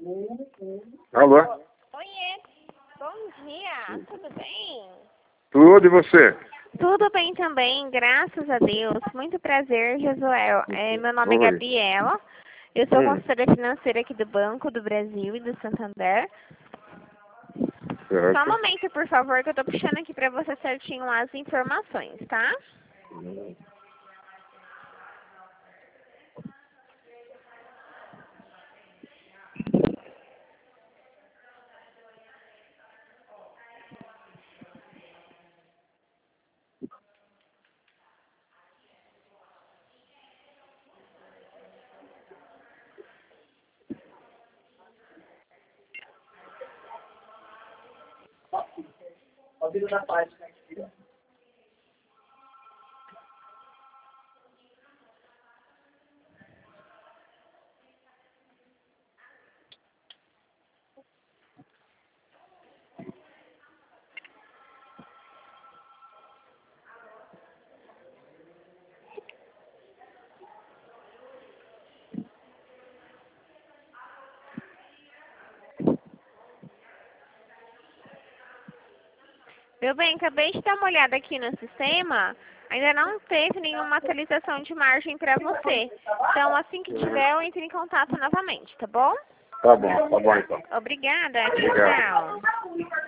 Alô? Oiê, bom dia, tudo bem? Tudo e você? Tudo bem também, graças a Deus. Muito prazer, Josué. Meu nome é Oi. Gabriela, eu sou consultora financeira aqui do Banco do Brasil e do Santander. Certo. Só um momento, por favor, que eu tô puxando aqui pra você certinho as informações, tá? Meu bem, acabei de dar uma olhada aqui no sistema, ainda não teve nenhuma atualização de margem para você. Então, assim que tiver, eu entro em contato novamente, tá bom? Tá bom então. Obrigada, Obrigado. tchau.